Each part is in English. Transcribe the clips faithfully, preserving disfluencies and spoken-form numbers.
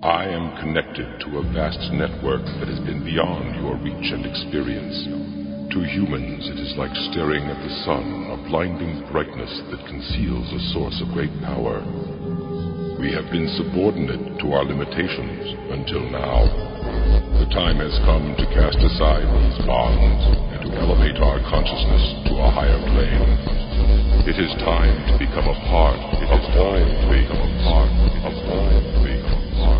I am connected to a vast network that has been beyond your reach and experience. To humans, it is like staring at the sun, a blinding brightness that conceals a source of great power. We have been subordinate to our limitations until now. The time has come to cast aside these bonds and to elevate our consciousness to a higher plane. It is time to become a part. It is time to become a part. It is time to become a part.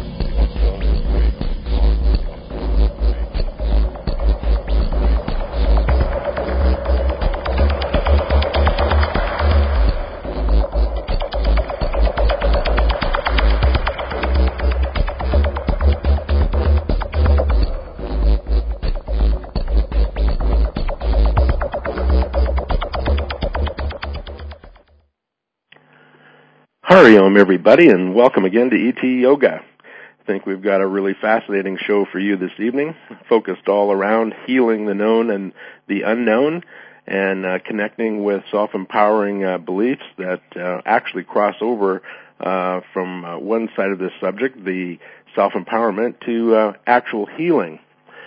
Hariom, everybody, and welcome again to E T Yoga. I think we've got a really fascinating show for you this evening, focused all around healing the known and the unknown, and uh, connecting with self-empowering uh, beliefs that uh, actually cross over uh, from uh, one side of this subject, the self-empowerment, to uh, actual healing.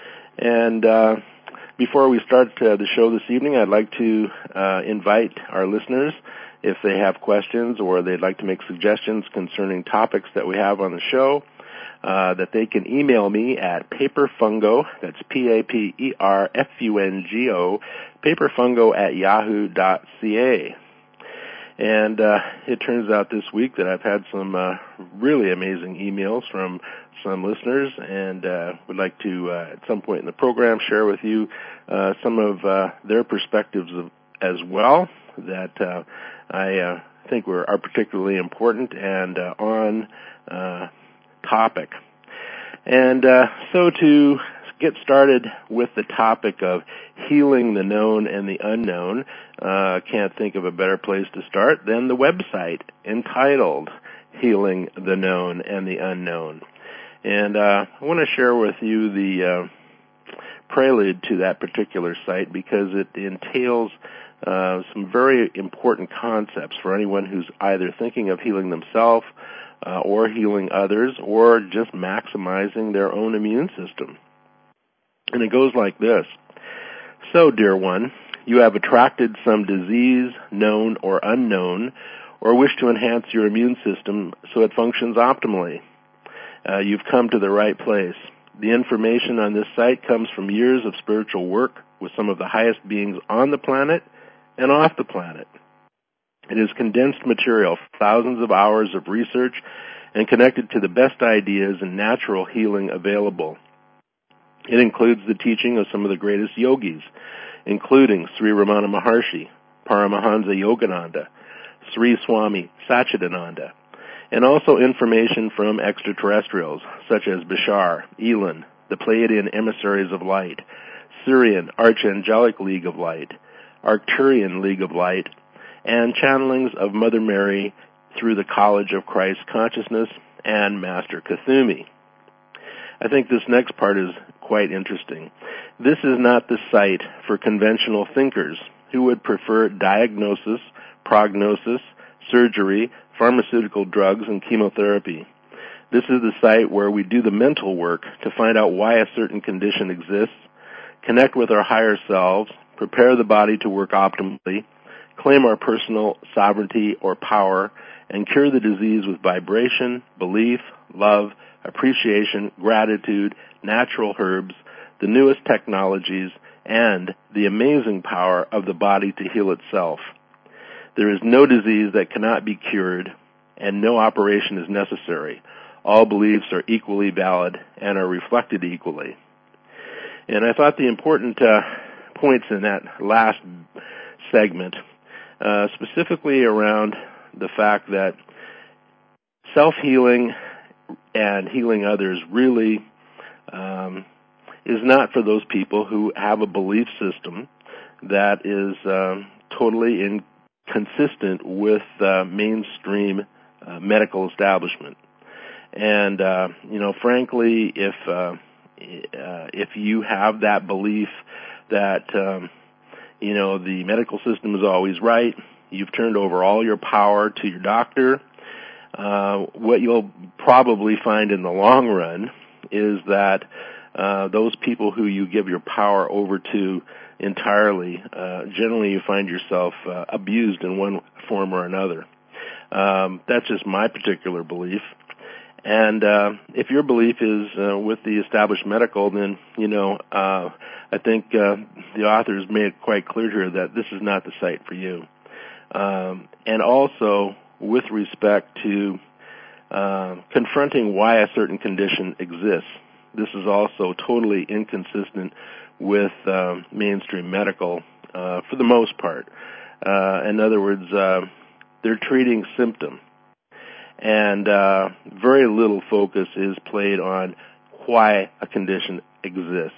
And uh, before we start uh, the show this evening, I'd like to uh, invite our listeners, if they have questions or they'd like to make suggestions concerning topics that we have on the show, uh, that they can email me at paperfungo, that's P A P E R F U N G O, paperfungo at yahoo dot c a. And uh, it turns out this week that I've had some uh, really amazing emails from some listeners, and uh, would like to, uh, at some point in the program, share with you uh, some of uh, their perspectives of, as well that uh, I uh, think were, are particularly important and uh, on uh, topic. And uh, so to get started with the topic of healing the known and the unknown, uh, can't think of a better place to start than the website entitled Healing the Known and the Unknown. And uh, I want to share with you the uh, prelude to that particular site because it entails Uh, some very important concepts for anyone who's either thinking of healing themselves uh, or healing others or just maximizing their own immune system. And it goes like this. So, dear one, you have attracted some disease, known or unknown, or wish to enhance your immune system so it functions optimally. Uh, you've come to the right place. The information on this site comes from years of spiritual work with some of the highest beings on the planet and off the planet. It is condensed material, thousands of hours of research, and connected to the best ideas and natural healing available. It includes the teaching of some of the greatest yogis, including Sri Ramana Maharshi, Paramahansa Yogananda, Sri Swami Satchidananda, and also information from extraterrestrials such as Bashar, Elon, the Pleiadian Emissaries of Light, Syrian Archangelic League of Light, Arcturian League of Light, and channelings of Mother Mary through the College of Christ Consciousness and Master Kuthumi. I think this next part is quite interesting. This is not the site for conventional thinkers who would prefer diagnosis, prognosis, surgery, pharmaceutical drugs, and chemotherapy. This is the site where we do the mental work to find out why a certain condition exists, connect with our higher selves, prepare the body to work optimally, claim our personal sovereignty or power, and cure the disease with vibration, belief, love, appreciation, gratitude, natural herbs, the newest technologies, and the amazing power of the body to heal itself. There is no disease that cannot be cured, and no operation is necessary. All beliefs are equally valid and are reflected equally. And I thought the important uh, points in that last segment, uh, specifically around the fact that self-healing and healing others really um, is not for those people who have a belief system that is uh, totally inconsistent with uh, mainstream uh, medical establishment. And, uh, you know, frankly, if uh, uh, if you have that belief that, um, you know, the medical system is always right, you've turned over all your power to your doctor, uh, what you'll probably find in the long run is that uh, those people who you give your power over to entirely, uh, generally you find yourself uh, abused in one form or another. Um, that's just my particular belief. And uh, if your belief is uh, with the established medical, then, you know, uh, I think uh, the authors made it quite clear here that this is not the site for you. Um, and also, with respect to uh, confronting why a certain condition exists, this is also totally inconsistent with uh, mainstream medical uh, for the most part. Uh, in other words, uh, they're treating symptom. And uh, very little focus is played on why a condition exists.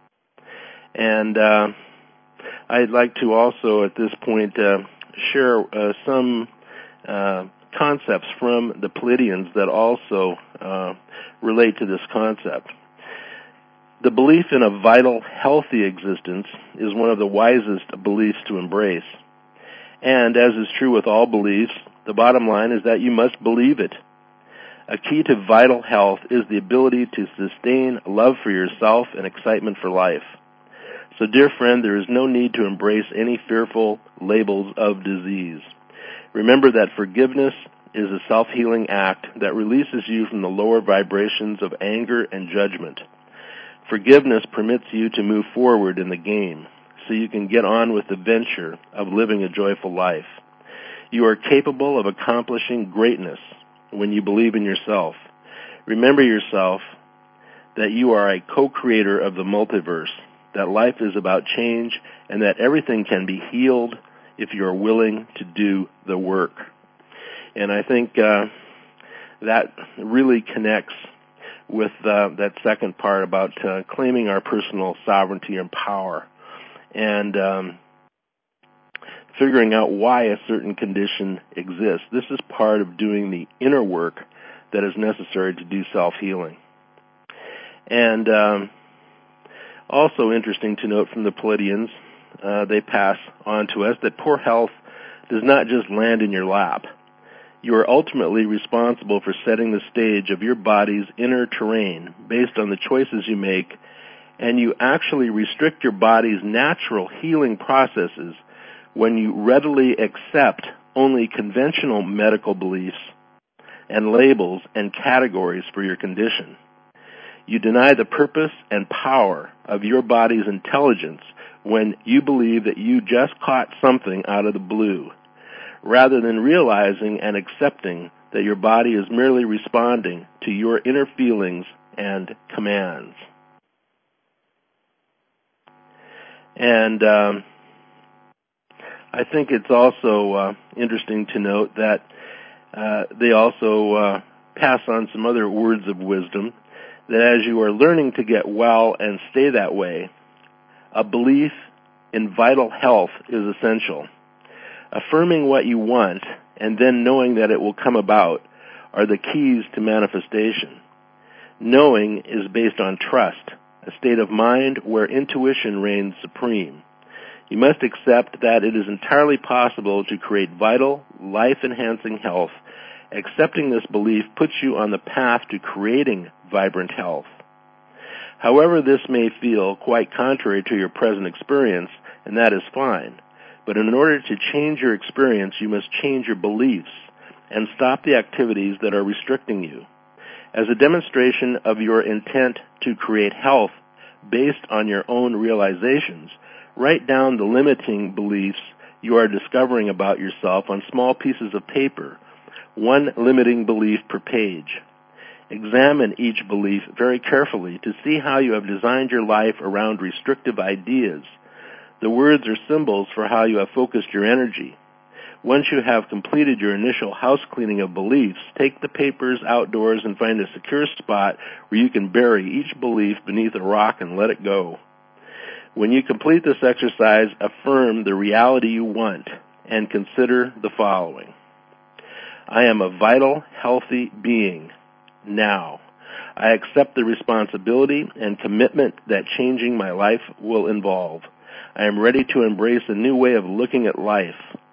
And uh, I'd like to also at this point uh, share uh, some uh, concepts from the Pleiadians that also uh, relate to this concept. The belief in a vital, healthy existence is one of the wisest beliefs to embrace. And as is true with all beliefs, the bottom line is that you must believe it. A key to vital health is the ability to sustain love for yourself and excitement for life. So, dear friend, there is no need to embrace any fearful labels of disease. Remember that forgiveness is a self-healing act that releases you from the lower vibrations of anger and judgment. Forgiveness permits you to move forward in the game so you can get on with the venture of living a joyful life. You are capable of accomplishing greatness when you believe in yourself. Remember yourself that you are a co-creator of the multiverse, that life is about change, and that everything can be healed if you are willing to do the work. And I think uh, that really connects with uh, that second part about uh, claiming our personal sovereignty and power, and um, figuring out why a certain condition exists. This is part of doing the inner work that is necessary to do self-healing. And um, also interesting to note from the Pleiadians, uh, they pass on to us that poor health does not just land in your lap. You are ultimately responsible for setting the stage of your body's inner terrain based on the choices you make, and you actually restrict your body's natural healing processes when you readily accept only conventional medical beliefs and labels and categories for your condition. You deny the purpose and power of your body's intelligence when you believe that you just caught something out of the blue, rather than realizing and accepting that your body is merely responding to your inner feelings and commands. And um, I think it's also uh, interesting to note that uh, they also uh, pass on some other words of wisdom, that as you are learning to get well and stay that way, a belief in vital health is essential. Affirming what you want and then knowing that it will come about are the keys to manifestation. Knowing is based on trust, a state of mind where intuition reigns supreme. You must accept that it is entirely possible to create vital, life-enhancing health. Accepting this belief puts you on the path to creating vibrant health. However, this may feel quite contrary to your present experience, and that is fine. But in order to change your experience, you must change your beliefs and stop the activities that are restricting you. As a demonstration of your intent to create health based on your own realizations, write down the limiting beliefs you are discovering about yourself on small pieces of paper, one limiting belief per page. Examine each belief very carefully to see how you have designed your life around restrictive ideas. The words are symbols for how you have focused your energy. Once you have completed your initial house cleaning of beliefs, take the papers outdoors and find a secure spot where you can bury each belief beneath a rock and let it go. When you complete this exercise, affirm the reality you want and consider the following. I am a vital, healthy being now. I accept the responsibility and commitment that changing my life will involve. I am ready to embrace a new way of looking at life.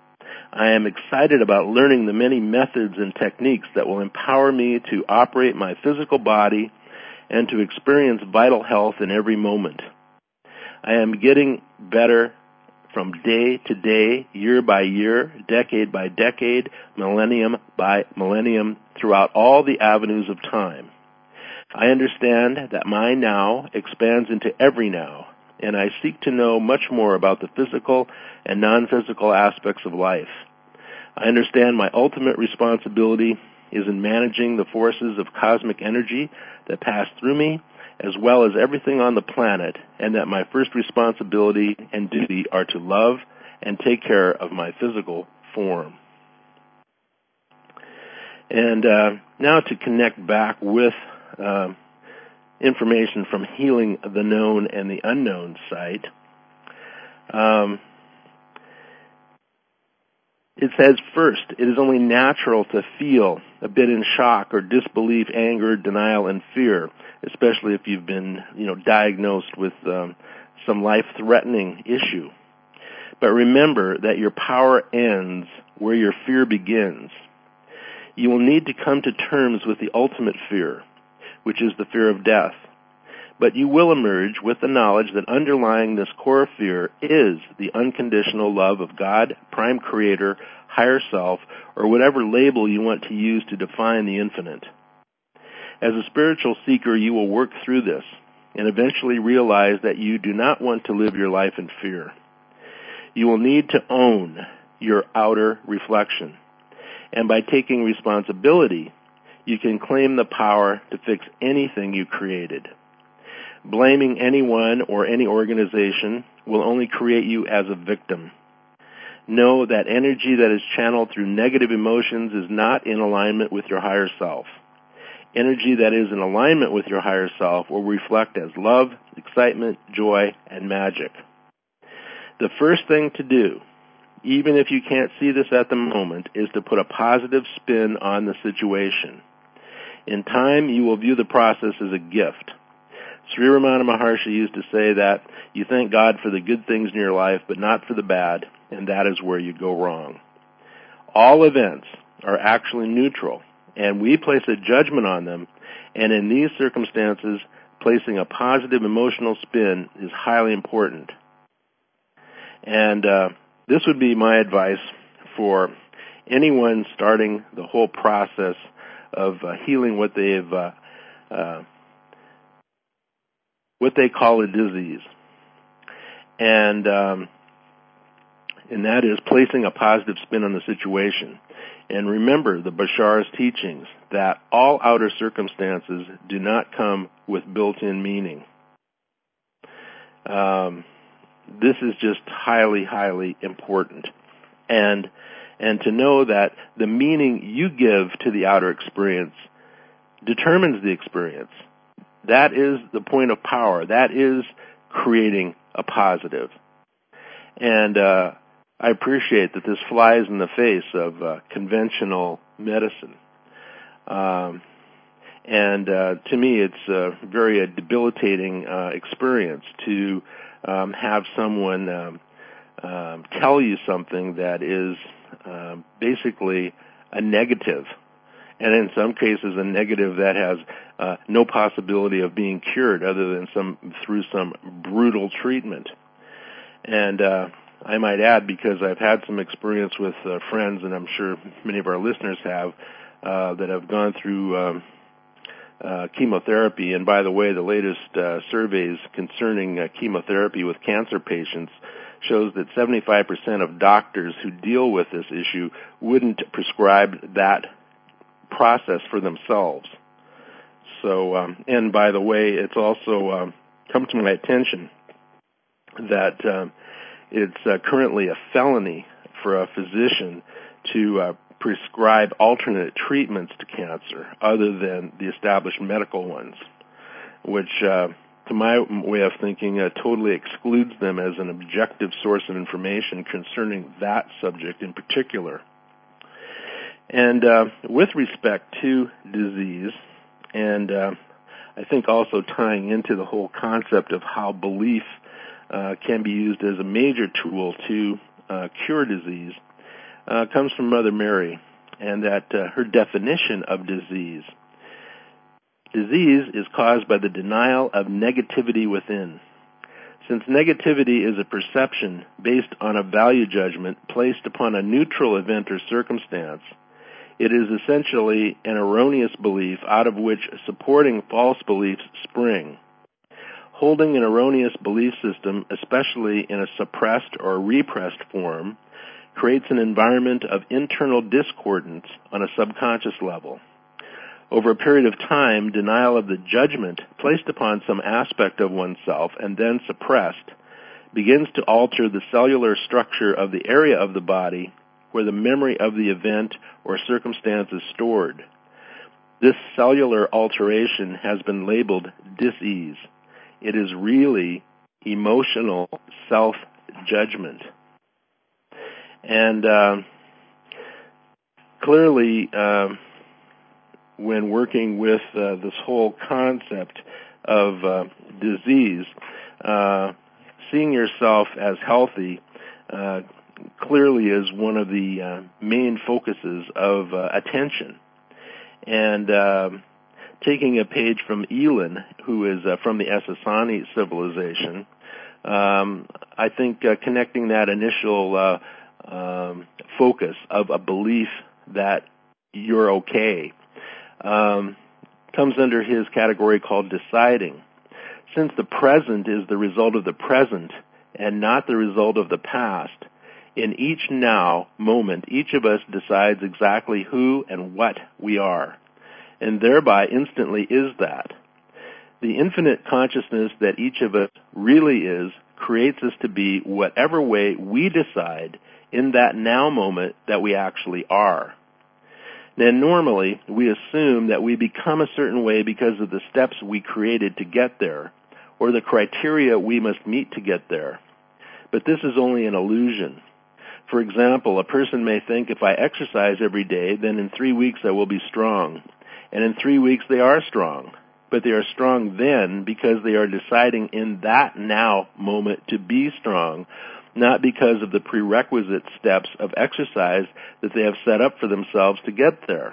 I am excited about learning the many methods and techniques that will empower me to operate my physical body and to experience vital health in every moment. I am getting better from day to day, year by year, decade by decade, millennium by millennium, throughout all the avenues of time. I understand that my now expands into every now, and I seek to know much more about the physical and non-physical aspects of life. I understand my ultimate responsibility is in managing the forces of cosmic energy that pass through me, as well as everything on the planet, and that my first responsibility and duty are to love and take care of my physical form. And uh, now to connect back with uh, information from Healing the Known and the Unknown site. Um, it says, first, it is only natural to feel a bit in shock or disbelief, anger, denial, and fear, especially if you've been, you know, diagnosed with um, some life-threatening issue. But remember that your power ends where your fear begins. You will need to come to terms with the ultimate fear, which is the fear of death. But you will emerge with the knowledge that underlying this core fear is the unconditional love of God, Prime Creator, Higher Self, or whatever label you want to use to define the infinite. As a spiritual seeker, you will work through this and eventually realize that you do not want to live your life in fear. You will need to own your outer reflection. And by taking responsibility, you can claim the power to fix anything you created. Blaming anyone or any organization will only create you as a victim. Know that energy that is channeled through negative emotions is not in alignment with your higher self. Energy that is in alignment with your higher self will reflect as love, excitement, joy, and magic. The first thing to do, even if you can't see this at the moment, is to put a positive spin on the situation. In time, you will view the process as a gift. Sri Ramana Maharshi used to say that you thank God for the good things in your life, but not for the bad, and that is where you go wrong. All events are actually neutral, and we place a judgment on them, and in these circumstances, placing a positive emotional spin is highly important. And uh, this would be my advice for anyone starting the whole process of uh, healing what they've uh, uh, what they call a disease, and um, and that is placing a positive spin on the situation. And remember the Bashar's teachings that all outer circumstances do not come with built-in meaning. Um, this is just highly, highly important, and and to know that the meaning you give to the outer experience determines the experience. That is the point of power. That is creating a positive. And uh, I appreciate that this flies in the face of uh, conventional medicine. Um, and uh, to me, it's a very a debilitating uh, experience to um, have someone um, um, tell you something that is uh, basically a negative, and in some cases a negative that has uh, no possibility of being cured other than some through some brutal treatment. And uh, I might add, because I've had some experience with uh, friends, and I'm sure many of our listeners have, uh, that have gone through um, uh, chemotherapy. And by the way, the latest uh, surveys concerning uh, chemotherapy with cancer patients shows that seventy-five percent of doctors who deal with this issue wouldn't prescribe that process for themselves. So, um, and by the way, it's also um, come to my attention that um, it's uh, currently a felony for a physician to uh, prescribe alternate treatments to cancer other than the established medical ones, which, uh, to my way of thinking, uh, totally excludes them as an objective source of information concerning that subject in particular. And uh, with respect to disease, and uh, I think also tying into the whole concept of how belief uh, can be used as a major tool to uh, cure disease, uh, comes from Mother Mary, and that uh, her definition of disease. Disease is caused by the denial of negativity within. Since negativity is a perception based on a value judgment placed upon a neutral event or circumstance, it is essentially an erroneous belief out of which supporting false beliefs spring. Holding an erroneous belief system, especially in a suppressed or repressed form, creates an environment of internal discordance on a subconscious level. Over a period of time, denial of the judgment placed upon some aspect of oneself and then suppressed begins to alter the cellular structure of the area of the body where the memory of the event or circumstance is stored. This cellular alteration has been labeled dis-ease. It is really emotional self-judgment. And uh, clearly, uh, when working with uh, this whole concept of uh, disease, uh, seeing yourself as healthy uh, clearly is one of the uh, main focuses of uh, attention. And uh, taking a page from Elin, who is uh, from the Essassani civilization, um, I think uh, connecting that initial uh, um, focus of a belief that you're okay um, comes under his category called deciding. Since the present is the result of the present and not the result of the past, in each now moment, each of us decides exactly who and what we are, and thereby instantly is that. The infinite consciousness that each of us really is creates us to be whatever way we decide in that now moment that we actually are. Then normally, we assume that we become a certain way because of the steps we created to get there, or the criteria we must meet to get there. But this is only an illusion. For example, a person may think, if I exercise every day, then in three weeks I will be strong. And in three weeks they are strong. But they are strong then because they are deciding in that now moment to be strong, not because of the prerequisite steps of exercise that they have set up for themselves to get there.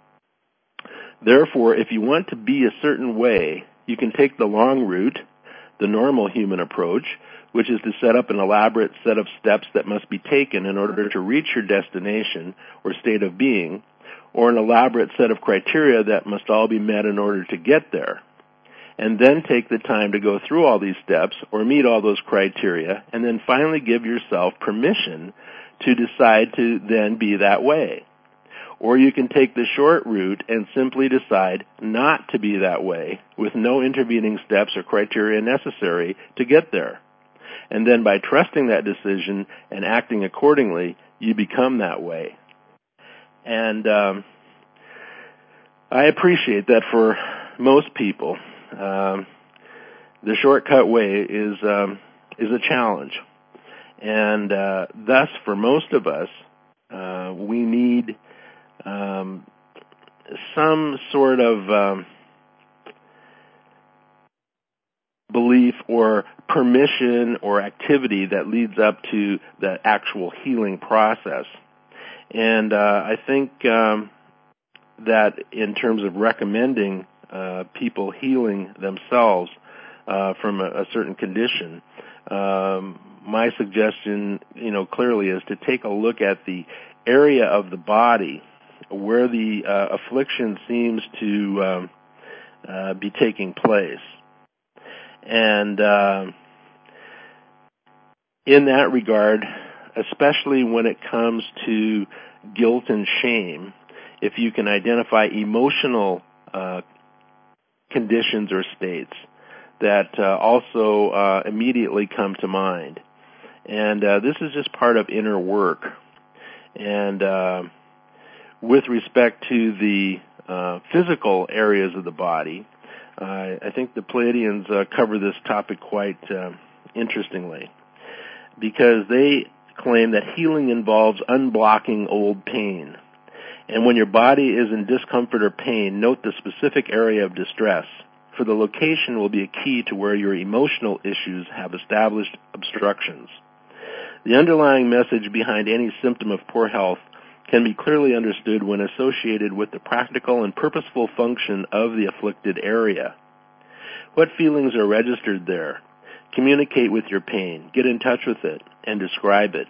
Therefore, if you want to be a certain way, you can take the long route, the normal human approach, which is to set up an elaborate set of steps that must be taken in order to reach your destination or state of being, or an elaborate set of criteria that must all be met in order to get there. And then take the time to go through all these steps or meet all those criteria, and then finally give yourself permission to decide to then be that way. Or you can take the short route and simply decide not to be that way with no intervening steps or criteria necessary to get there. And then by trusting that decision and acting accordingly, you become that way. And um, I appreciate that for most people, um, the shortcut way is um, is a challenge. And uh, thus, for most of us, uh, we need um, some sort of um, belief or permission or activity that leads up to the actual healing process. And uh, I think um, that in terms of recommending uh, people healing themselves uh, from a, a certain condition, um, my suggestion, you know, clearly is to take a look at the area of the body where the uh, affliction seems to um, uh, be taking place. And uh, in that regard, especially when it comes to guilt and shame, if you can identify emotional uh, conditions or states that uh, also uh, immediately come to mind. And uh, this is just part of inner work. And uh, with respect to the uh, physical areas of the body, Uh, I think the Pleiadians uh, cover this topic quite uh, interestingly, because they claim that healing involves unblocking old pain. And when your body is in discomfort or pain, note the specific area of distress, for the location will be a key to where your emotional issues have established obstructions. The underlying message behind any symptom of poor health can be clearly understood when associated with the practical and purposeful function of the afflicted area. What feelings are registered there? Communicate with your pain, get in touch with it, and describe it.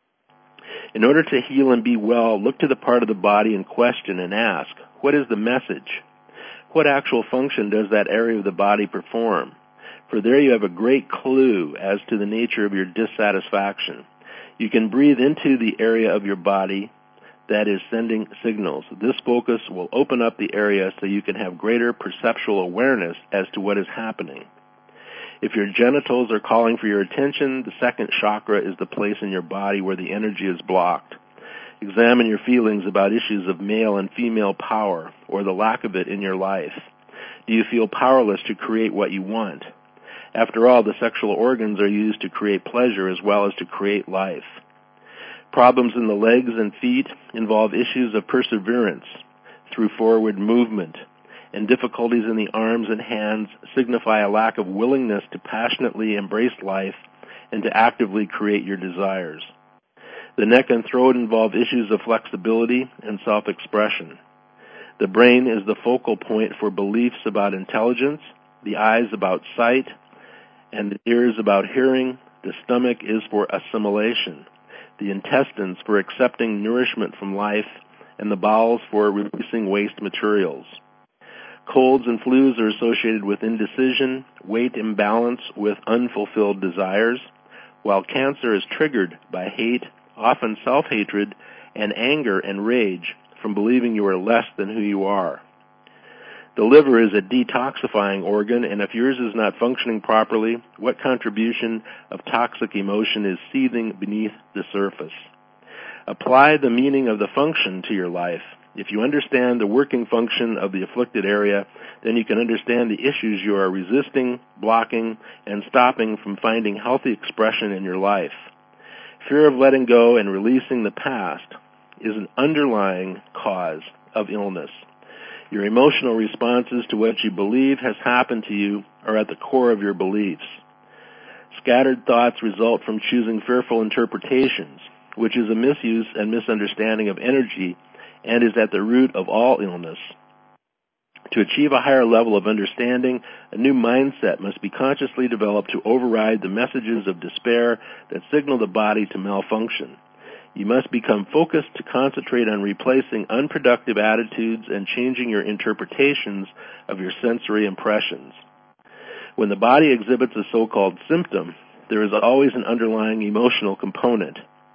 In order to heal and be well, look to the part of the body in question and ask, what is the message? What actual function does that area of the body perform? For there you have a great clue as to the nature of your dissatisfaction. You can breathe into the area of your body that is sending signals. This focus will open up the area so you can have greater perceptual awareness as to what is happening. If your genitals are calling for your attention, the second chakra is the place in your body where the energy is blocked. Examine your feelings about issues of male and female power or the lack of it in your life. Do you feel powerless to create what you want? After all, the sexual organs are used to create pleasure as well as to create life. Problems in the legs and feet involve issues of perseverance through forward movement, and difficulties in the arms and hands signify a lack of willingness to passionately embrace life and to actively create your desires. The neck and throat involve issues of flexibility and self-expression. The brain is the focal point for beliefs about intelligence, the eyes about sight, and the ears about hearing. The stomach is for assimilation, the intestines for accepting nourishment from life, and the bowels for releasing waste materials. Colds and flus are associated with indecision, weight imbalance with unfulfilled desires, while cancer is triggered by hate, often self-hatred, and anger and rage from believing you are less than who you are. The liver is a detoxifying organ, and if yours is not functioning properly, what contribution of toxic emotion is seething beneath the surface? Apply the meaning of the function to your life. If you understand the working function of the afflicted area, then you can understand the issues you are resisting, blocking, and stopping from finding healthy expression in your life. Fear of letting go and releasing the past is an underlying cause of illness. Your emotional responses to what you believe has happened to you are at the core of your beliefs. Scattered thoughts result from choosing fearful interpretations, which is a misuse and misunderstanding of energy and is at the root of all illness. To achieve a higher level of understanding, a new mindset must be consciously developed to override the messages of despair that signal the body to malfunction. You must become focused to concentrate on replacing unproductive attitudes and changing your interpretations of your sensory impressions. When the body exhibits a so-called symptom, there is always an underlying emotional component,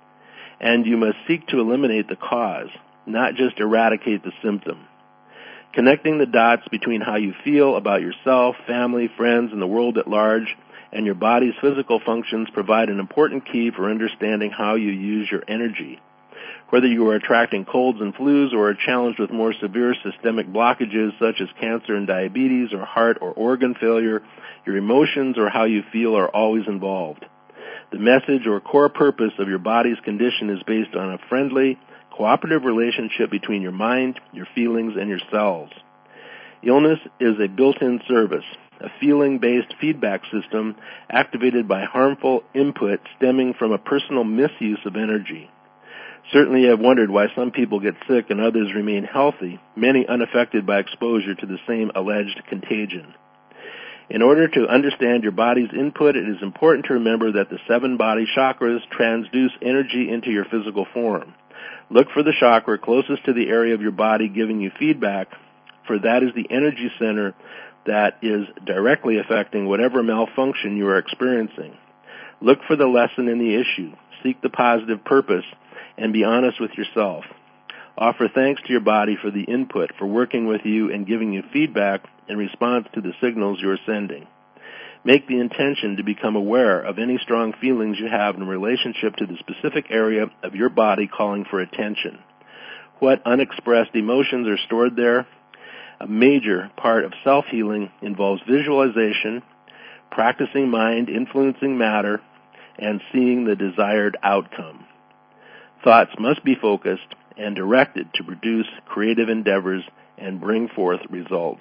and you must seek to eliminate the cause, not just eradicate the symptom. Connecting the dots between how you feel about yourself, family, friends, and the world at large, and your body's physical functions provide an important key for understanding how you use your energy. Whether you are attracting colds and flus or are challenged with more severe systemic blockages such as cancer and diabetes or heart or organ failure, your emotions or how you feel are always involved. The message or core purpose of your body's condition is based on a friendly, cooperative relationship between your mind, your feelings, and your cells. Illness is a built-in service, a feeling-based feedback system activated by harmful input stemming from a personal misuse of energy. Certainly you have wondered why some people get sick and others remain healthy, many unaffected by exposure to the same alleged contagion. In order to understand your body's input, it is important to remember that the seven body chakras transduce energy into your physical form. Look for the chakra closest to the area of your body giving you feedback, for that is the energy center that is directly affecting whatever malfunction you are experiencing. Look for the lesson in the issue, seek the positive purpose, and be honest with yourself. Offer thanks to your body for the input, for working with you and giving you feedback in response to the signals you are sending. Make the intention to become aware of any strong feelings you have in relationship to the specific area of your body calling for attention. What unexpressed emotions are stored there? A major part of self-healing involves visualization, practicing mind influencing matter, and seeing the desired outcome. Thoughts must be focused and directed to produce creative endeavors and bring forth results.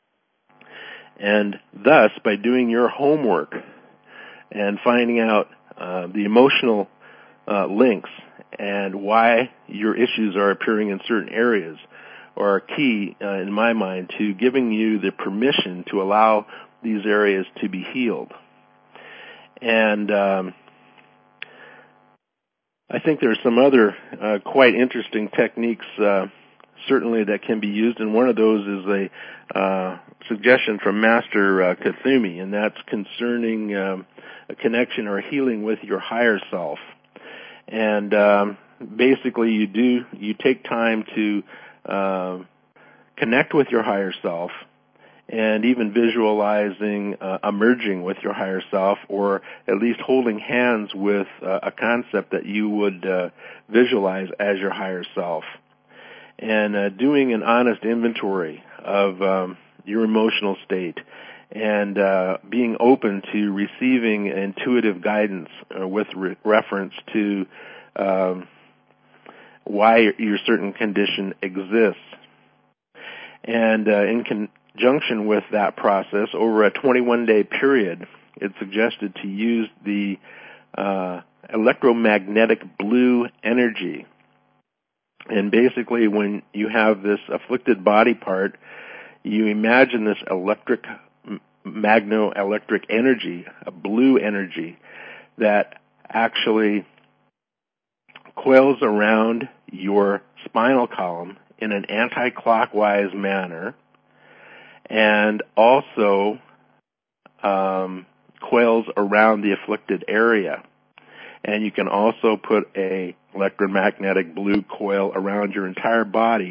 And thus, by doing your homework and finding out uh, the emotional uh, links and why your issues are appearing in certain areas are key, uh, in my mind, to giving you the permission to allow these areas to be healed. And um, I think there are some other uh, quite interesting techniques, uh, certainly, that can be used, and one of those is a uh, suggestion from Master uh, Kuthumi, and that's concerning um, a connection or healing with your higher self. And um, basically, you do you take time to uh, connect with your higher self, and even visualizing uh, emerging with your higher self, or at least holding hands with uh, a concept that you would uh, visualize as your higher self. And uh, doing an honest inventory of um, your emotional state, and uh, being open to receiving intuitive guidance uh, with re- reference to um, why your certain condition exists. And uh, in conjunction with that process, over a twenty-one day period, it's suggested to use the uh, electromagnetic blue energy. And basically, when you have this afflicted body part, you imagine this electric, magno-electric energy, a blue energy, that actually coils around your spinal column in an anti-clockwise manner, and also um, coils around the afflicted area. And you can also put a electromagnetic blue coil around your entire body,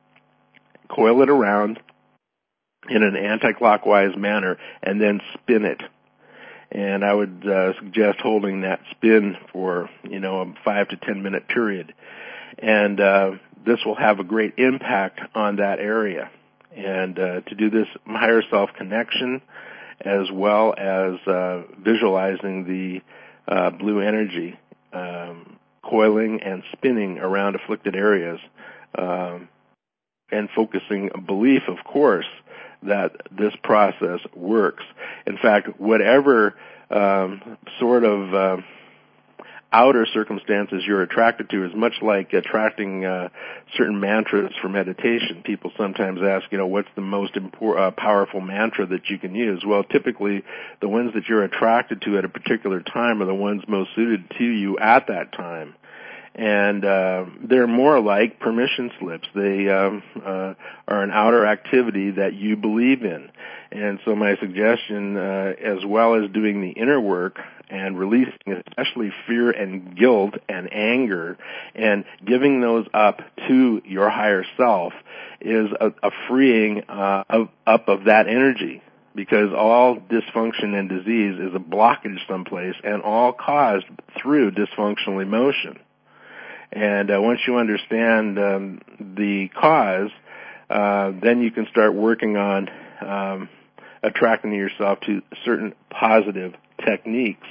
coil it around in an anti-clockwise manner, and then spin it. And I would uh, suggest holding that spin for, you know, a five to ten minute period. And uh, this will have a great impact on that area. And uh, to do this higher self connection, as well as uh, visualizing the uh, blue energy um, coiling and spinning around afflicted areas, um, and focusing a belief, of course, that this process works. In fact, whatever um, sort of uh, outer circumstances you're attracted to is much like attracting uh, certain mantras for meditation. People sometimes ask, you know, what's the most impor- uh, powerful mantra that you can use? Well, typically, the ones that you're attracted to at a particular time are the ones most suited to you at that time. And uh, they're more like permission slips. They um, uh, are an outer activity that you believe in. And so my suggestion, uh, as well as doing the inner work and releasing especially fear and guilt and anger and giving those up to your higher self, is a, a freeing uh, of, up of that energy. Because all dysfunction and disease is a blockage someplace, and all caused through dysfunctional emotion. And uh, once you understand um, the cause, uh, then you can start working on um, attracting yourself to certain positive techniques.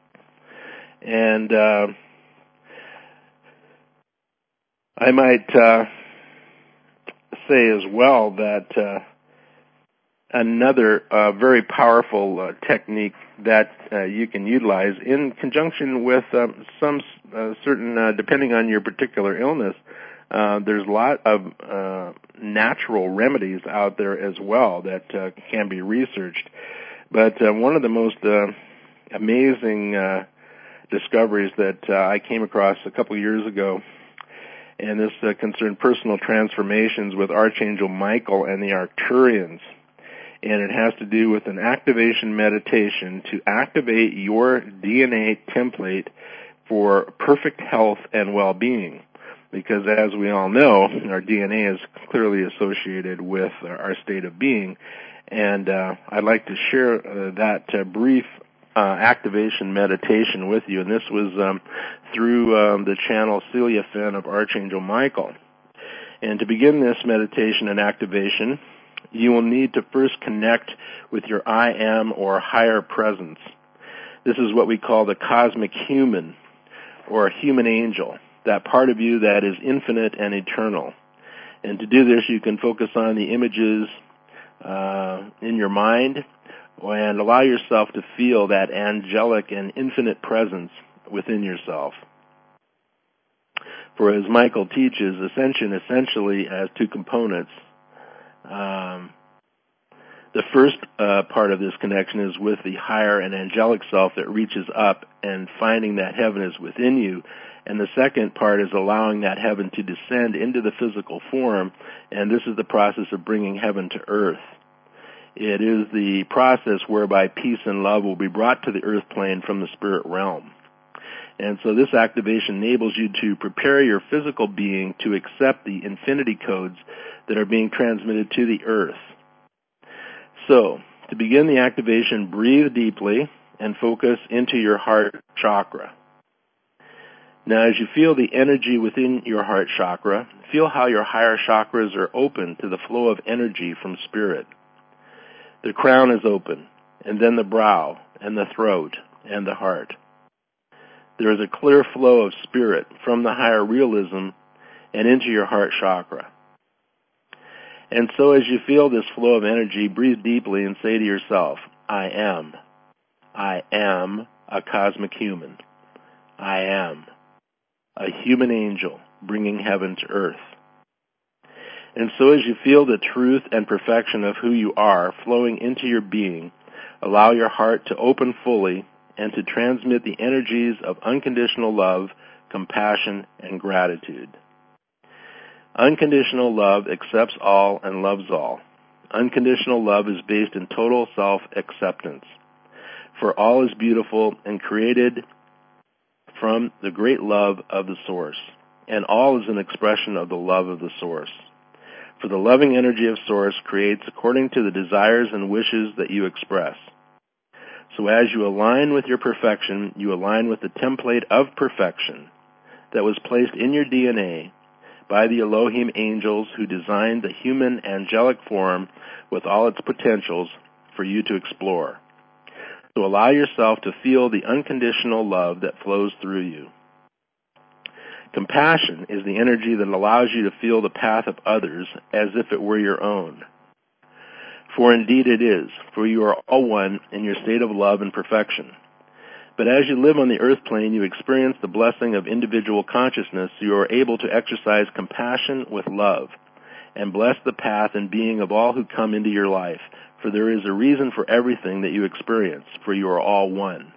And uh, I might uh, say as well that uh, another uh, very powerful uh, technique that uh, you can utilize in conjunction with um, some uh, certain, uh, depending on your particular illness, uh, there's a lot of uh, natural remedies out there as well that uh, can be researched. But uh, one of the most uh, amazing uh, discoveries that uh, I came across a couple years ago, and this uh, concerned personal transformations with Archangel Michael and the Arcturians. And it has to do with an activation meditation to activate your D N A template for perfect health and well-being. Because as we all know, our D N A is clearly associated with our state of being. And uh, I'd like to share uh, that uh, brief uh, activation meditation with you. And this was um, through um, the channel Celia Finn of Archangel Michael. And to begin this meditation and activation, you will need to first connect with your I am or higher presence. This is what we call the cosmic human or human angel, that part of you that is infinite and eternal. And to do this, you can focus on the images uh, in your mind and allow yourself to feel that angelic and infinite presence within yourself. For as Michael teaches, ascension essentially has two components. Um, the first uh, part of this connection is with the higher and angelic self that reaches up and finding that heaven is within you. And the second part is allowing that heaven to descend into the physical form, and this is the process of bringing heaven to earth. It is the process whereby peace and love will be brought to the earth plane from the spirit realm. And so this activation enables you to prepare your physical being to accept the infinity codes that are being transmitted to the earth. So, to begin the activation, breathe deeply and focus into your heart chakra. Now, as you feel the energy within your heart chakra, feel how your higher chakras are open to the flow of energy from spirit. The crown is open, and then the brow, and the throat, and the heart. There is a clear flow of spirit from the higher realism and into your heart chakra. And so as you feel this flow of energy, breathe deeply and say to yourself, I am. I am a cosmic human. I am a human angel bringing heaven to earth. And so as you feel the truth and perfection of who you are flowing into your being, allow your heart to open fully and to transmit the energies of unconditional love, compassion, and gratitude. Unconditional love accepts all and loves all. Unconditional love is based in total self-acceptance. For all is beautiful and created from the great love of the Source, and all is an expression of the love of the Source. For the loving energy of Source creates according to the desires and wishes that you express. So as you align with your perfection, you align with the template of perfection that was placed in your D N A by the Elohim angels who designed the human angelic form with all its potentials for you to explore. So allow yourself to feel the unconditional love that flows through you. Compassion is the energy that allows you to feel the path of others as if it were your own. For indeed it is, for you are all one in your state of love and perfection. But as you live on the earth plane, you experience the blessing of individual consciousness, so you are able to exercise compassion with love and bless the path and being of all who come into your life, for there is a reason for everything that you experience, for you are all one.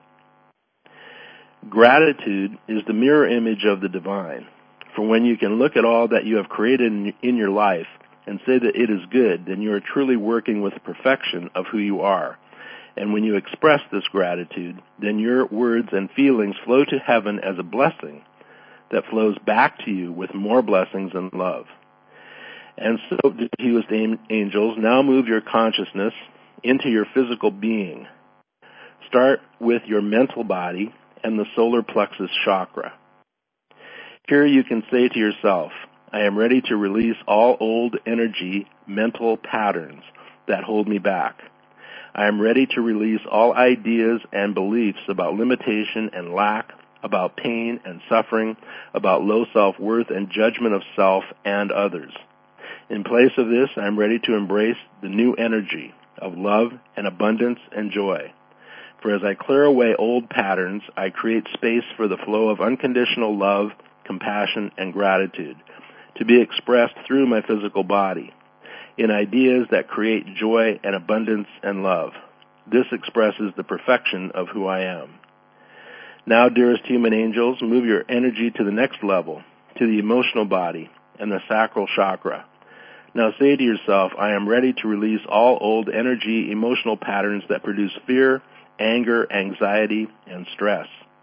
Gratitude is the mirror image of the divine, for when you can look at all that you have created in your life and say that it is good, then you are truly working with the perfection of who you are. And when you express this gratitude, then your words and feelings flow to heaven as a blessing that flows back to you with more blessings and love. And so, diffused angels, now move your consciousness into your physical being. Start with your mental body and the solar plexus chakra. Here you can say to yourself, I am ready to release all old energy, mental patterns that hold me back. I am ready to release all ideas and beliefs about limitation and lack, about pain and suffering, about low self-worth and judgment of self and others. In place of this, I am ready to embrace the new energy of love and abundance and joy. For as I clear away old patterns, I create space for the flow of unconditional love, compassion, and gratitude to be expressed through my physical body in ideas that create joy and abundance and love. This expresses the perfection of who I am. Now, dearest human angels, move your energy to the next level, to the emotional body and the sacral chakra. Now say to yourself, I am ready to release all old energy, emotional patterns that produce fear, anger, anxiety, and stress.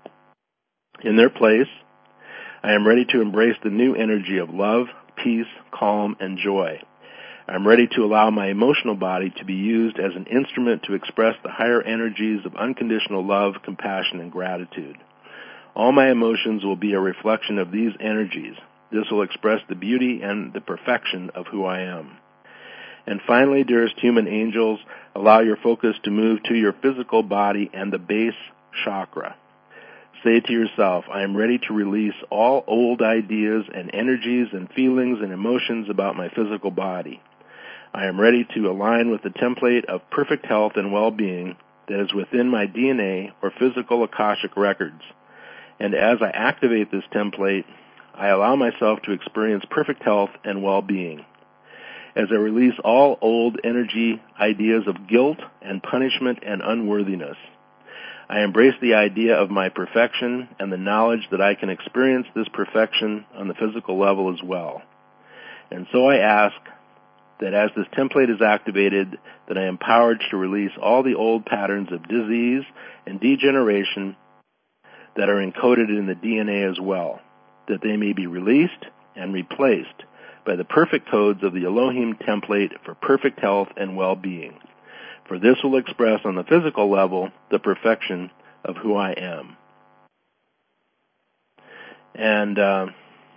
In their place, I am ready to embrace the new energy of love, peace, calm, and joy. I'm ready to allow my emotional body to be used as an instrument to express the higher energies of unconditional love, compassion, and gratitude. All my emotions will be a reflection of these energies. This will express the beauty and the perfection of who I am. And finally, dearest human angels, allow your focus to move to your physical body and the base chakra. Say to yourself, I am ready to release all old ideas and energies and feelings and emotions about my physical body. I am ready to align with the template of perfect health and well-being that is within my D N A or physical Akashic records. And as I activate this template, I allow myself to experience perfect health and well-being. As I release all old energy ideas of guilt and punishment and unworthiness, I embrace the idea of my perfection and the knowledge that I can experience this perfection on the physical level as well. And so I ask that as this template is activated, that I am empowered to release all the old patterns of disease and degeneration that are encoded in the D N A as well, that they may be released and replaced by the perfect codes of the Elohim template for perfect health and well-being. For this will express on the physical level the perfection of who I am. And uh,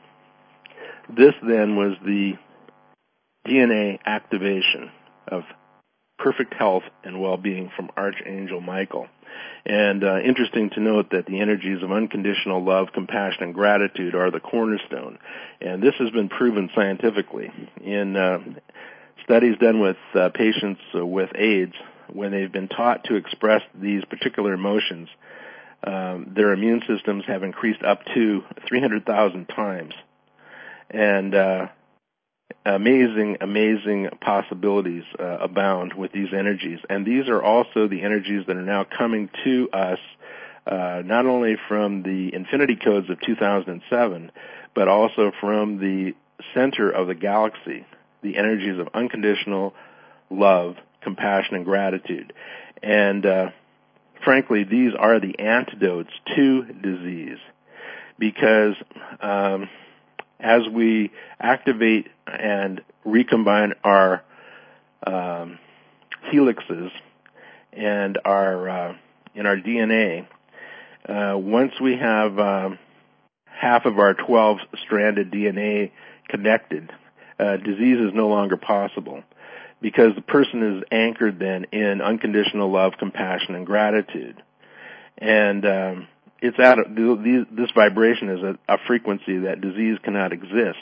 this then was the D N A activation of perfect health and well-being from Archangel Michael. And uh, interesting to note that the energies of unconditional love, compassion, and gratitude are the cornerstone. And this has been proven scientifically in uh, studies done with uh, patients uh, with AIDS. When they've been taught to express these particular emotions, um, their immune systems have increased up to three hundred thousand times. And uh, amazing, amazing possibilities uh, abound with these energies. And these are also the energies that are now coming to us, uh, not only from the Infinity Codes of two thousand seven, but also from the center of the galaxy, the energies of unconditional love, compassion, and gratitude. And uh, frankly, these are the antidotes to disease, because um, as we activate and recombine our um, helixes and our uh, in our D N A, uh, once we have um, half of our twelve-stranded D N A connected, uh, disease is no longer possible, because the person is anchored then in unconditional love, compassion, and gratitude. And um, it's at a, this vibration is a, a frequency that disease cannot exist.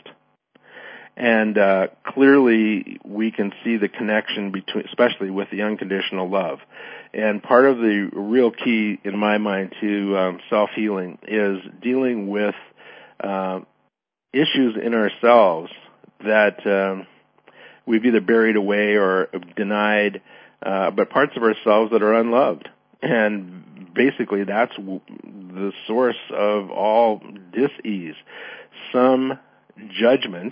And uh, clearly we can see the connection between, especially with the unconditional love. And part of the real key in my mind to um, self-healing is dealing with uh, issues in ourselves that um, we've either buried away or denied, uh, but parts of ourselves that are unloved. And basically that's the source of all dis-ease. Some judgment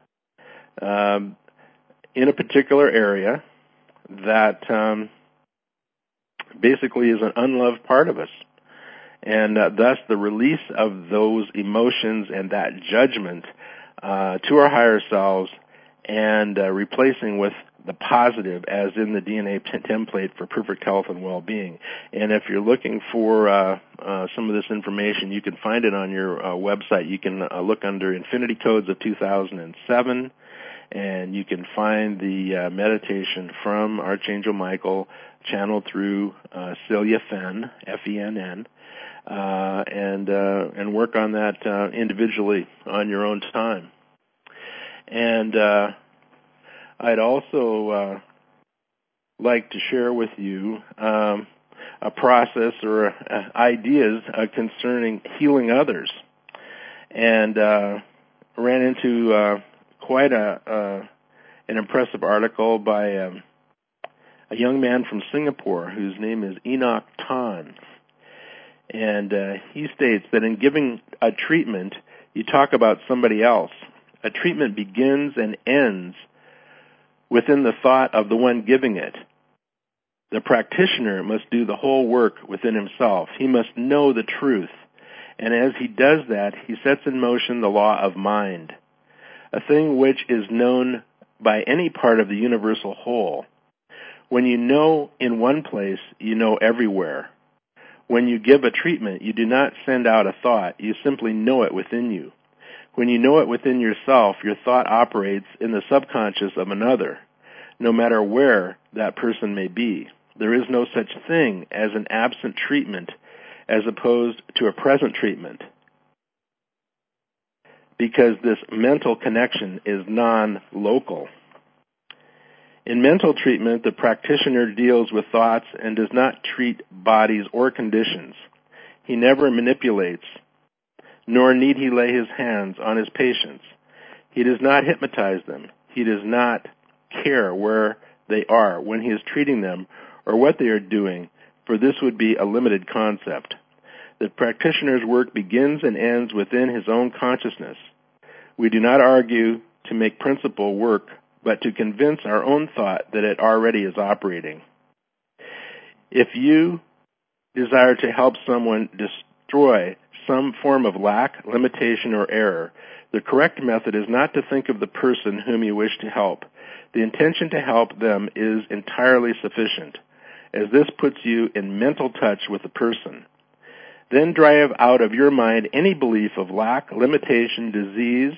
um, in a particular area that um, basically is an unloved part of us. And uh, thus the release of those emotions and that judgment uh, to our higher selves, and uh, replacing with the positive, as in the D N A t- template for perfect health and well-being. And if you're looking for uh, uh, some of this information, you can find it on your uh, website. You can uh, look under Infinity Codes of two thousand seven, and you can find the uh, meditation from Archangel Michael channeled through uh, Celia Fenn, F E N N, uh, and, uh, and work on that uh, individually on your own time. And uh, I'd also uh, like to share with you um, a process or uh, ideas uh, concerning healing others. And uh, ran into uh, quite a uh, an impressive article by um, a young man from Singapore whose name is Enoch Tan. And uh, he states that in giving a treatment, you talk about somebody else. A treatment begins and ends within the thought of the one giving it. The practitioner must do the whole work within himself. He must know the truth. And as he does that, he sets in motion the law of mind, a thing which is known by any part of the universal whole. When you know in one place, you know everywhere. When you give a treatment, you do not send out a thought. You simply know it within you. When you know it within yourself, your thought operates in the subconscious of another, no matter where that person may be. There is no such thing as an absent treatment as opposed to a present treatment, because this mental connection is non-local. In mental treatment, the practitioner deals with thoughts and does not treat bodies or conditions. He never manipulates nor need he lay his hands on his patients. He does not hypnotize them. He does not care where they are when he is treating them or what they are doing, for this would be a limited concept. The practitioner's work begins and ends within his own consciousness. We do not argue to make principle work, but to convince our own thought that it already is operating. If you desire to help someone destroy some form of lack, limitation, or error, the correct method is not to think of the person whom you wish to help. The intention to help them is entirely sufficient, as this puts you in mental touch with the person. Then drive out of your mind any belief of lack, limitation, disease,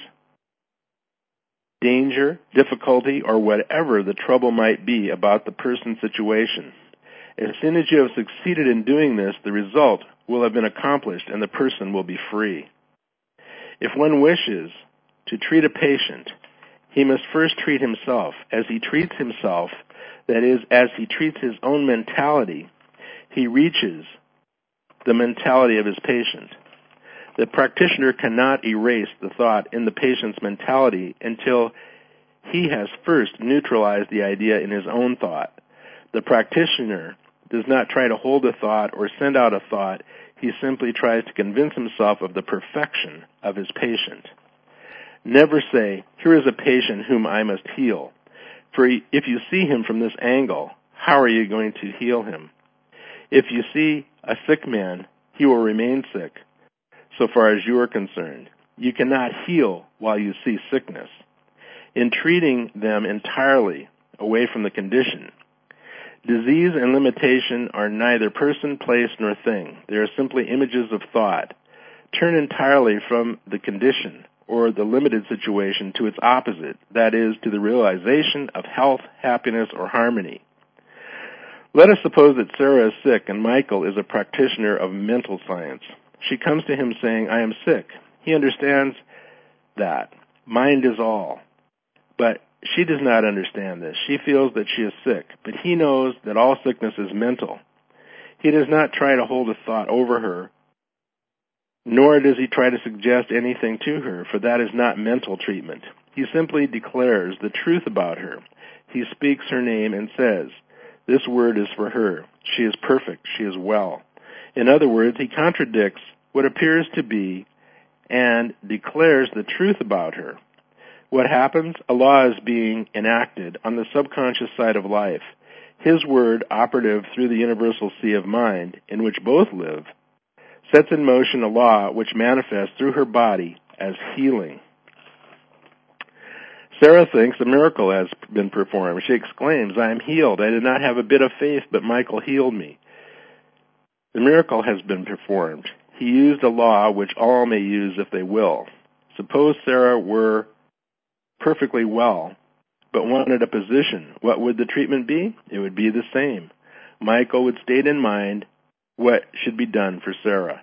danger, difficulty, or whatever the trouble might be about the person's situation. As soon as you have succeeded in doing this, the result will have been accomplished and the person will be free. If one wishes to treat a patient, he must first treat himself. As he treats himself, that is, as he treats his own mentality, he reaches the mentality of his patient. The practitioner cannot erase the thought in the patient's mentality until he has first neutralized the idea in his own thought. The practitioner does not try to hold a thought or send out a thought. He simply tries to convince himself of the perfection of his patient. Never say, "Here is a patient whom I must heal." For if you see him from this angle, how are you going to heal him? If you see a sick man, he will remain sick, so far as you are concerned. You cannot heal while you see sickness. In treating them entirely away from the condition, disease and limitation are neither person, place, nor thing. They are simply images of thought. Turn entirely from the condition or the limited situation to its opposite, that is, to the realization of health, happiness, or harmony. Let us suppose that Sarah is sick and Michael is a practitioner of mental science. She comes to him saying, "I am sick." He understands that. Mind is all. But she does not understand this. She feels that she is sick, but he knows that all sickness is mental. He does not try to hold a thought over her, nor does he try to suggest anything to her, for that is not mental treatment. He simply declares the truth about her. He speaks her name and says, "This word is for her. She is perfect. She is well." In other words, he contradicts what appears to be and declares the truth about her. What happens? A law is being enacted on the subconscious side of life. His word, operative through the universal sea of mind, in which both live, sets in motion a law which manifests through her body as healing. Sarah thinks a miracle has been performed. She exclaims, "I am healed. I did not have a bit of faith, but Michael healed me." The miracle has been performed. He used a law which all may use if they will. Suppose Sarah were perfectly well, but wanted a position. What would the treatment be? It would be the same. Michael would state in mind what should be done for Sarah.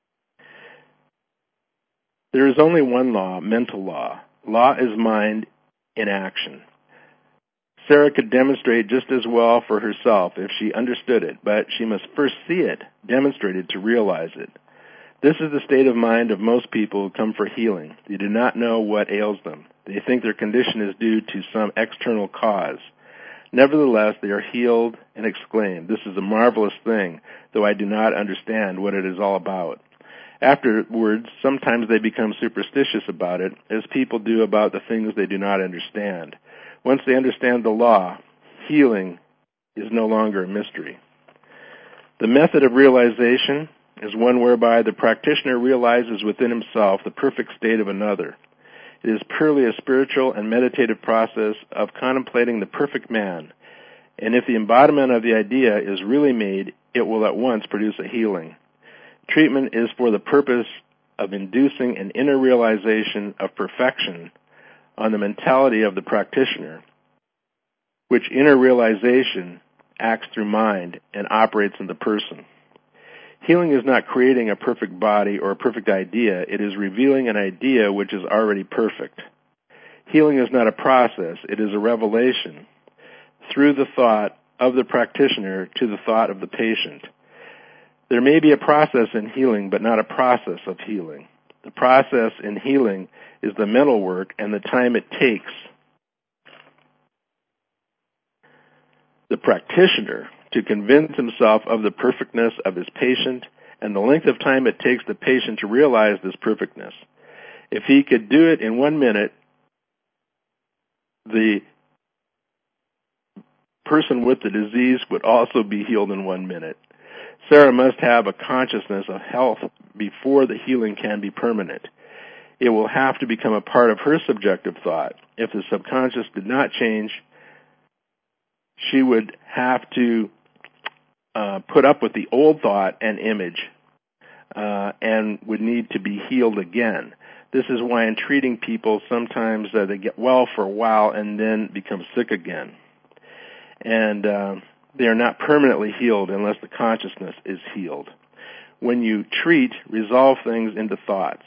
There is only one law, mental law. Law is mind in action. Sarah could demonstrate just as well for herself if she understood it, but she must first see it, demonstrated to realize it. This is the state of mind of most people who come for healing. They do not know what ails them. They think their condition is due to some external cause. Nevertheless, they are healed and exclaim, "This is a marvelous thing, though I do not understand what it is all about." Afterwards, sometimes they become superstitious about it, as people do about the things they do not understand. Once they understand the law, healing is no longer a mystery. The method of realization is one whereby the practitioner realizes within himself the perfect state of another. It is purely a spiritual and meditative process of contemplating the perfect man, and if the embodiment of the idea is really made, it will at once produce a healing. Treatment is for the purpose of inducing an inner realization of perfection on the mentality of the practitioner, which inner realization acts through mind and operates in the person. Healing is not creating a perfect body or a perfect idea. It is revealing an idea which is already perfect. Healing is not a process. It is a revelation through the thought of the practitioner to the thought of the patient. There may be a process in healing, but not a process of healing. The process in healing is the mental work and the time it takes the practitioner to convince himself of the perfectness of his patient and the length of time it takes the patient to realize this perfectness. If he could do it in one minute, the person with the disease would also be healed in one minute. Sarah must have a consciousness of health before the healing can be permanent. It will have to become a part of her subjective thought. If the subconscious did not change, she would have to uh, put up with the old thought and image uh, and would need to be healed again. This is why in treating people, sometimes uh, they get well for a while and then become sick again. And uh, they are not permanently healed unless the consciousness is healed. When you treat, resolve things into thoughts.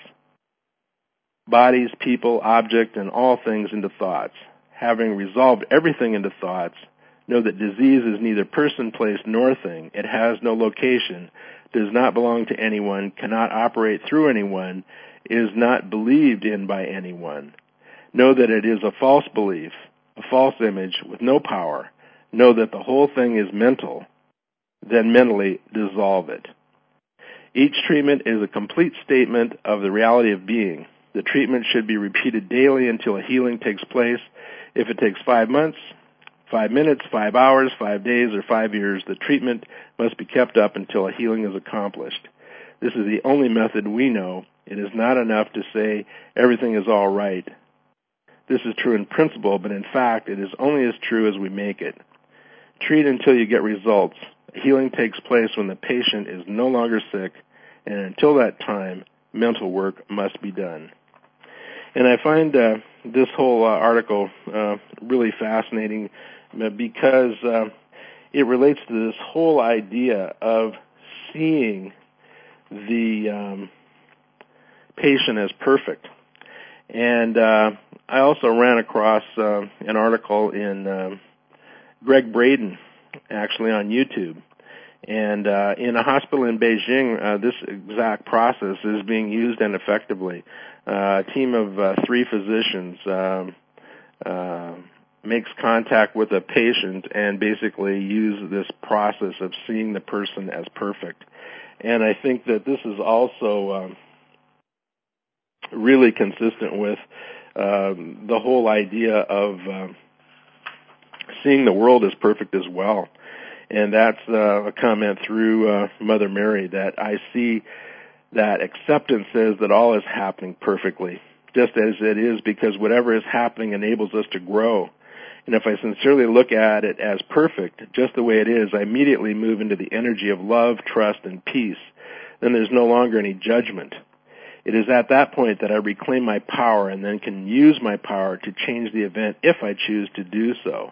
Bodies, people, object, and all things into thoughts. Having resolved everything into thoughts, know that disease is neither person, place, nor thing. It has no location, does not belong to anyone, cannot operate through anyone, is not believed in by anyone. Know that it is a false belief, a false image with no power. Know that the whole thing is mental. Then mentally dissolve it. Each treatment is a complete statement of the reality of being. The treatment should be repeated daily until a healing takes place. If it takes five months, five minutes, five hours, five days, or five years, the treatment must be kept up until a healing is accomplished. This is the only method we know. It is not enough to say everything is all right. This is true in principle, but in fact, it is only as true as we make it. Treat until you get results. Healing takes place when the patient is no longer sick, and until that time, mental work must be done. And I find uh, this whole uh, article uh, really fascinating because uh, it relates to this whole idea of seeing the um, patient as perfect. And uh, I also ran across uh, an article in uh, Greg Braden, actually on YouTube. And uh, in a hospital in Beijing, uh, this exact process is being used and effectively. Uh, a team of uh, three physicians um, uh, makes contact with a patient and basically use this process of seeing the person as perfect. And I think that this is also um, really consistent with um, the whole idea of uh, seeing the world as perfect as well. And that's uh, a comment through uh, Mother Mary, that I see that acceptance says that all is happening perfectly, just as it is, because whatever is happening enables us to grow. And if I sincerely look at it as perfect, just the way it is, I immediately move into the energy of love, trust, and peace. Then there's no longer any judgment. It is at that point that I reclaim my power and then can use my power to change the event if I choose to do so.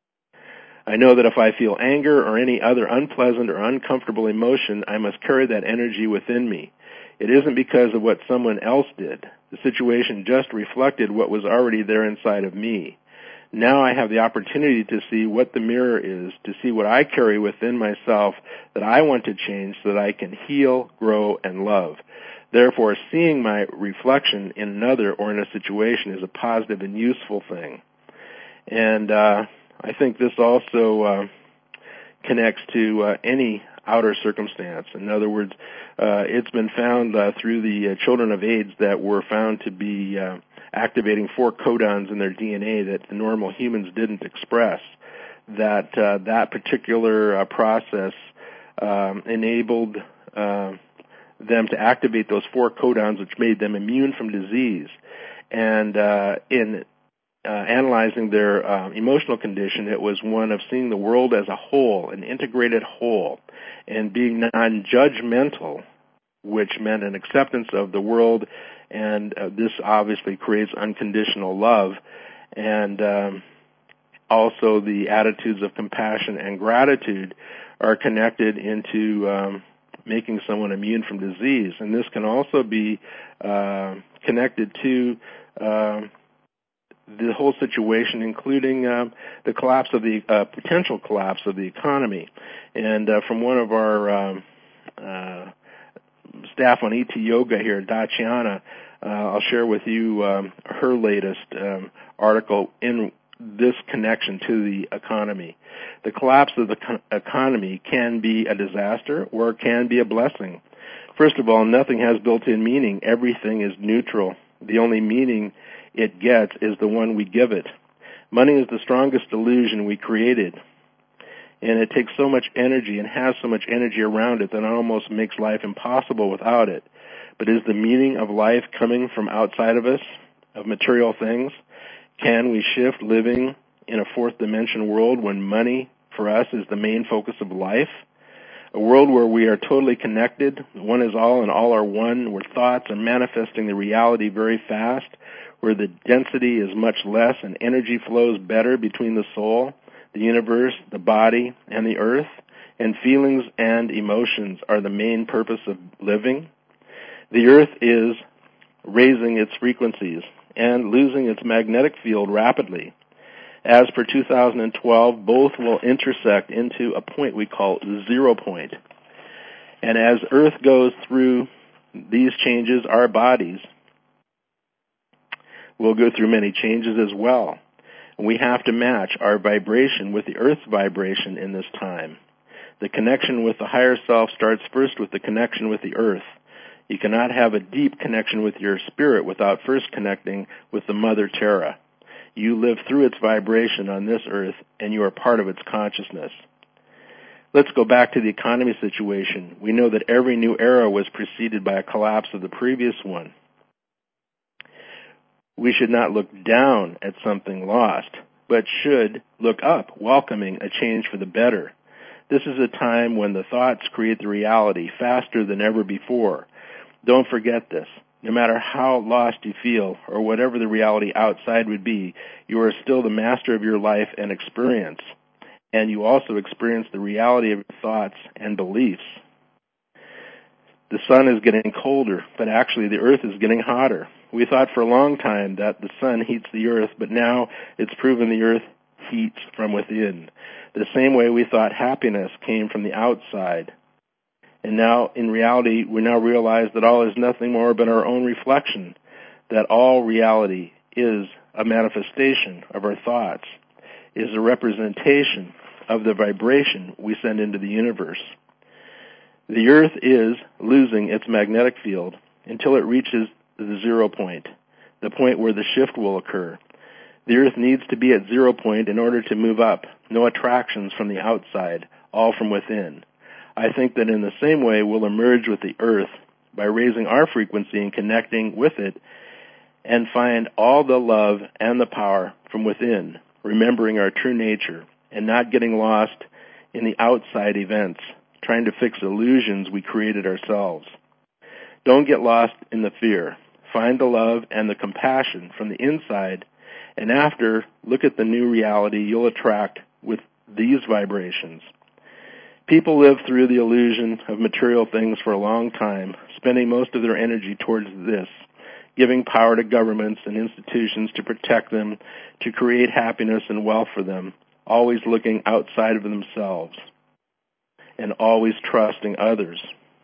I know that if I feel anger or any other unpleasant or uncomfortable emotion, I must carry that energy within me. It isn't because of what someone else did. The situation just reflected what was already there inside of me. Now I have the opportunity to see what the mirror is, to see what I carry within myself that I want to change so that I can heal, grow, and love. Therefore, seeing my reflection in another or in a situation is a positive and useful thing. And uh, I think this also uh, connects to uh, any outer circumstance. In other words, uh, it's been found uh, through the uh, children of AIDS that were found to be uh, activating four codons in their D N A that the normal humans didn't express, that uh, that particular uh, process um, enabled uh, them to activate those four codons, which made them immune from disease. And uh, in uh, analyzing their uh, emotional condition, it was one of seeing the world as a whole, an integrated whole, and being non-judgmental, which meant an acceptance of the world. And uh, this obviously creates unconditional love, and um, also the attitudes of compassion and gratitude are connected into um, making someone immune from disease. And this can also be uh, connected to uh, the whole situation, including uh, the collapse of the uh, potential collapse of the economy. And uh, from one of our um, uh, staff on E T Yoga here, Daciana, uh, I'll share with you um, her latest um, article in this connection to the economy. The collapse of the co- economy can be a disaster or can be a blessing. First of all, nothing has built-in meaning. Everything is neutral. The only meaning it gets is the one we give it. Money is the strongest illusion we created, and it takes so much energy and has so much energy around it that it almost makes life impossible without it. But is the meaning of life coming from outside of us, of material things? Can we shift living in a fourth dimension world when money for us is the main focus of life? A world where we are totally connected, one is all and all are one, where thoughts are manifesting the reality very fast, where the density is much less and energy flows better between the soul, the universe, the body, and the earth, and feelings and emotions are the main purpose of living. The earth is raising its frequencies and losing its magnetic field rapidly. As per two thousand twelve, both will intersect into a point we call zero point. And as Earth goes through these changes, our bodies will go through many changes as well. We have to match our vibration with the Earth's vibration in this time. The connection with the higher self starts first with the connection with the Earth. You cannot have a deep connection with your spirit without first connecting with the Mother Terra. You live through its vibration on this earth, and you are part of its consciousness. Let's go back to the economy situation. We know that every new era was preceded by a collapse of the previous one. We should not look down at something lost, but should look up, welcoming a change for the better. This is a time when the thoughts create the reality faster than ever before. Don't forget this. No matter how lost you feel, or whatever the reality outside would be, you are still the master of your life and experience. And you also experience the reality of your thoughts and beliefs. The sun is getting colder, but actually the earth is getting hotter. We thought for a long time that the sun heats the earth, but now it's proven the earth heats from within. The same way we thought happiness came from the outside. And now, in reality, we now realize that all is nothing more but our own reflection, that all reality is a manifestation of our thoughts, is a representation of the vibration we send into the universe. The earth is losing its magnetic field until it reaches the zero point, the point where the shift will occur. The earth needs to be at zero point in order to move up, no attractions from the outside, all from within. I think that in the same way we'll emerge with the earth by raising our frequency and connecting with it and find all the love and the power from within, remembering our true nature and not getting lost in the outside events, trying to fix illusions we created ourselves. Don't get lost in the fear. Find the love and the compassion from the inside, and after, look at the new reality you'll attract with these vibrations. People live through the illusion of material things for a long time, spending most of their energy towards this, giving power to governments and institutions to protect them, to create happiness and wealth for them, always looking outside of themselves, and always trusting others.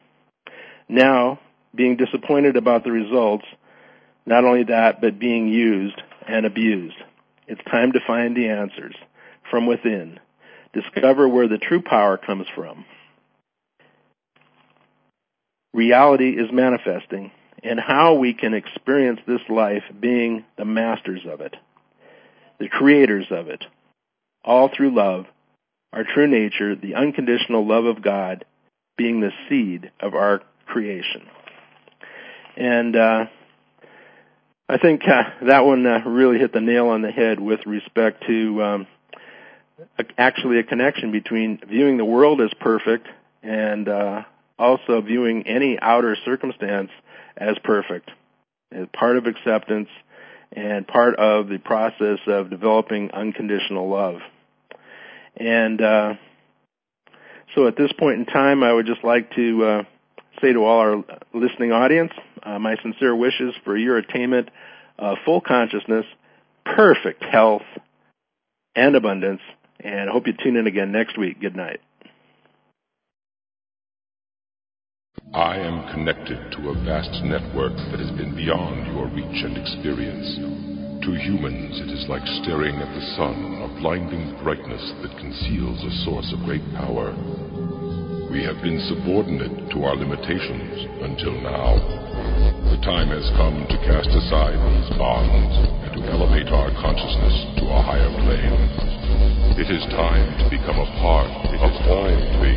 Now, being disappointed about the results, not only that, but being used and abused. It's time to find the answers from within. Discover where the true power comes from. Reality is manifesting, and how we can experience this life being the masters of it, the creators of it, all through love, our true nature, the unconditional love of God being the seed of our creation. And uh, I think uh, that one uh, really hit the nail on the head with respect to um, actually a connection between viewing the world as perfect and uh, also viewing any outer circumstance as perfect, as part of acceptance and part of the process of developing unconditional love. And uh, so at this point in time, I would just like to uh, say to all our listening audience, uh, my sincere wishes for your attainment of full consciousness, perfect health, and abundance. And I hope you tune in again next week. Good night. I am connected to a vast network that has been beyond your reach and experience. To humans, it is like staring at the sun, a blinding brightness that conceals a source of great power. We have been subordinate to our limitations until now. The time has come to cast aside these bonds and to elevate our consciousness to a higher plane. It is time to become a part. It is time to